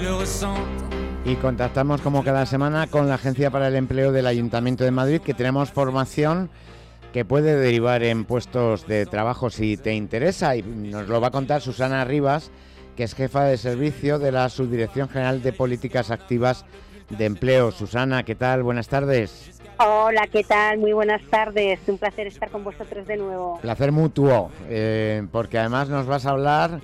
le ressentent. Y contactamos como cada semana con la Agencia para el Empleo del Ayuntamiento de Madrid, que tenemos formación que puede derivar en puestos de trabajo si te interesa, y nos lo va a contar Susana Rivas, que es jefa de servicio de la Subdirección General de Políticas Activas de Empleo. Susana, ¿qué tal? Buenas tardes. Hola, ¿qué tal? Muy buenas tardes. Un placer estar con vosotros de nuevo. Placer mutuo, porque además nos vas a hablar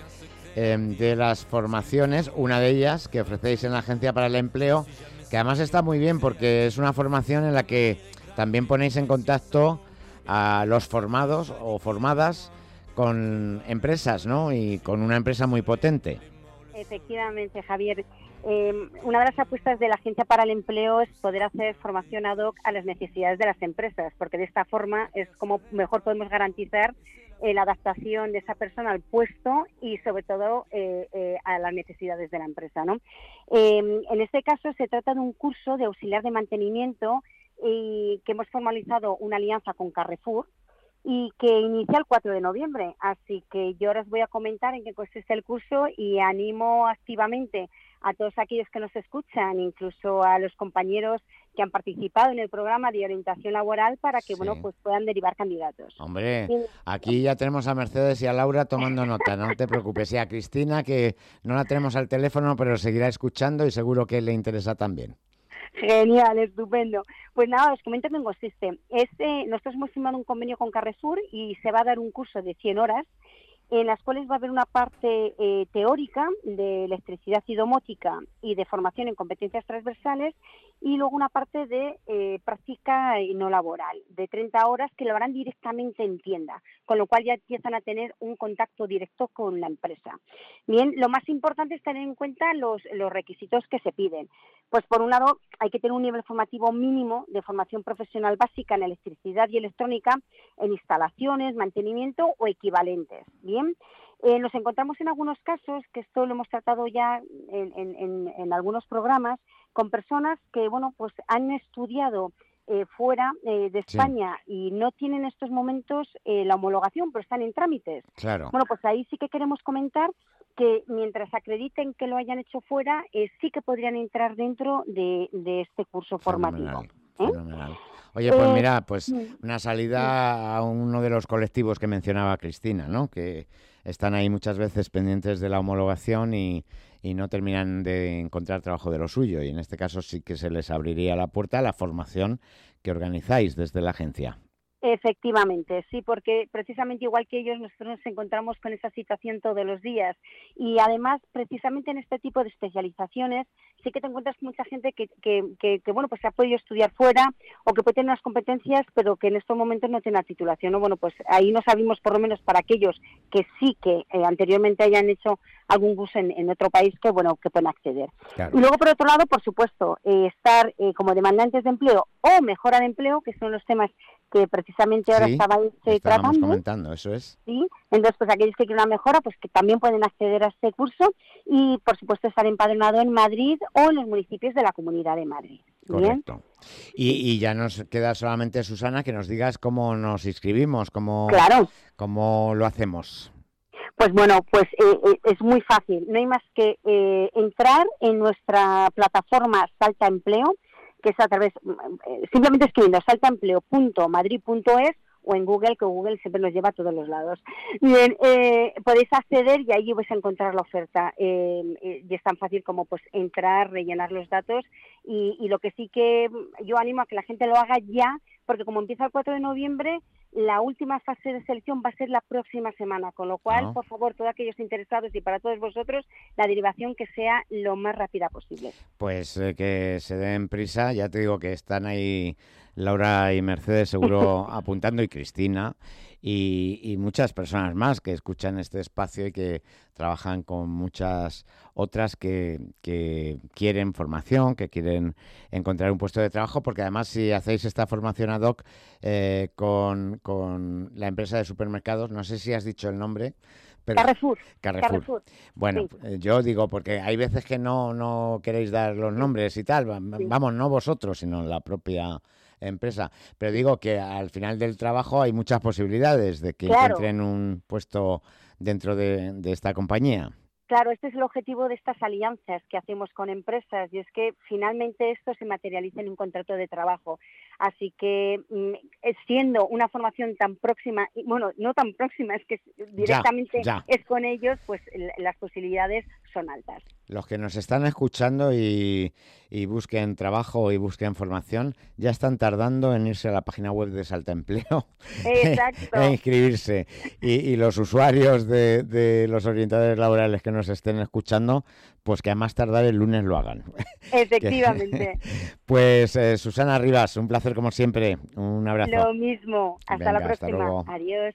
de las formaciones, una de ellas que ofrecéis en la Agencia para el Empleo, que además está muy bien porque es una formación en la que también ponéis en contacto a los formados o formadas con empresas, ¿no? Y con una empresa muy potente. Efectivamente, Javier. Una de las apuestas de la Agencia para el Empleo es poder hacer formación ad hoc a las necesidades de las empresas, porque de esta forma es como mejor podemos garantizar la adaptación de esa persona al puesto y sobre todo a las necesidades de la empresa, ¿no? En este caso se trata de un curso de auxiliar de mantenimiento que hemos formalizado una alianza con Carrefour y que inicia el 4 de noviembre. Así que yo ahora os voy a comentar en qué consiste el curso y animo activamente a todos aquellos que nos escuchan, incluso a los compañeros que han participado en el programa de orientación laboral para que bueno, pues puedan derivar candidatos. Hombre, aquí ya tenemos a Mercedes y a Laura tomando nota, no te preocupes. Y a Cristina, que no la tenemos al teléfono, pero seguirá escuchando y seguro que le interesa también. Genial, estupendo. Pues nada, os comento en qué consiste. Nosotros hemos firmado un convenio con Carrefour y se va a dar un curso de 100 horas en las cuales va a haber una parte teórica de electricidad y domótica y de formación en competencias transversales y luego una parte de práctica no laboral, de 30 horas que lo harán directamente en tienda, con lo cual ya empiezan a tener un contacto directo con la empresa. Bien, lo más importante es tener en cuenta los requisitos que se piden. Pues por un lado hay que tener un nivel formativo mínimo de formación profesional básica en electricidad y electrónica, en instalaciones, mantenimiento o equivalentes. Bien, nos encontramos en algunos casos, que esto lo hemos tratado ya en algunos programas, con personas que bueno pues han estudiado fuera de España y no tienen en estos momentos la homologación, pero están en trámites. Claro. Bueno, pues ahí sí que queremos comentar que mientras acrediten que lo hayan hecho fuera, sí que podrían entrar dentro de este curso formativo. Fenomenal. Oye, pues mira, pues una salida a uno de los colectivos que mencionaba Cristina, ¿no? Que están ahí muchas veces pendientes de la homologación y no terminan de encontrar trabajo de lo suyo. Y en este caso sí que se les abriría la puerta a la formación que organizáis desde la agencia. Efectivamente, sí, porque precisamente igual que ellos nosotros nos encontramos con esa situación todos los días y además precisamente en este tipo de especializaciones sí que te encuentras con mucha gente que bueno pues se ha podido estudiar fuera o que puede tener unas competencias pero que en estos momentos no tiene la titulación, ¿no? Bueno, pues ahí nos abrimos por lo menos para aquellos que sí que anteriormente hayan hecho algún curso en otro país que bueno que pueden acceder. Claro. Y luego por otro lado, por supuesto, estar como demandantes de empleo o mejora de empleo, que son los temas que precisamente ahora estábamos tratando. Comentando, eso es. Sí, entonces pues aquellos que quieren una mejora, pues que también pueden acceder a este curso y por supuesto estar empadronado en Madrid o en los municipios de la Comunidad de Madrid. Correcto. Y ya nos queda solamente, Susana, que nos digas cómo nos inscribimos, cómo lo hacemos. Pues bueno, pues es muy fácil. No hay más que entrar en nuestra plataforma Salta Empleo, que es a través, simplemente escribiendo saltaempleo.madrid.es o en Google, que Google siempre nos lleva a todos los lados. Bien, podéis acceder y ahí vais a encontrar la oferta. Y es tan fácil como pues entrar, rellenar los datos y lo que sí que yo animo a que la gente lo haga ya, porque como empieza el 4 de noviembre, la última fase de selección va a ser la próxima semana, con lo cual, por favor, todos aquellos interesados y para todos vosotros, la derivación que sea lo más rápida posible. Pues que se den prisa, ya te digo que están ahí Laura y Mercedes seguro apuntando y Cristina y muchas personas más que escuchan este espacio y que trabajan con muchas otras que quieren formación, que quieren encontrar un puesto de trabajo, porque además si hacéis esta formación ad hoc con la empresa de supermercados, no sé si has dicho el nombre. Pero Carrefour. Bueno, sí. Yo digo, porque hay veces que no queréis dar los nombres y tal, vamos, no vosotros, sino la propia empresa. Pero digo que al final del trabajo hay muchas posibilidades de que encuentren un puesto dentro de esta compañía. Claro, este es el objetivo de estas alianzas que hacemos con empresas, y es que finalmente esto se materialice en un contrato de trabajo. Así que siendo una formación tan próxima, y bueno, no tan próxima, es que directamente es con ellos, pues las posibilidades son altas. Los que nos están escuchando y busquen trabajo y busquen formación, ya están tardando en irse a la página web de Salta Empleo e inscribirse. Y los usuarios de los orientadores laborales que nos estén escuchando, pues que a más tardar el lunes lo hagan. Efectivamente. Pues Susana Rivas, un placer como siempre. Un abrazo. Lo mismo. Hasta la próxima. Hasta luego. Adiós.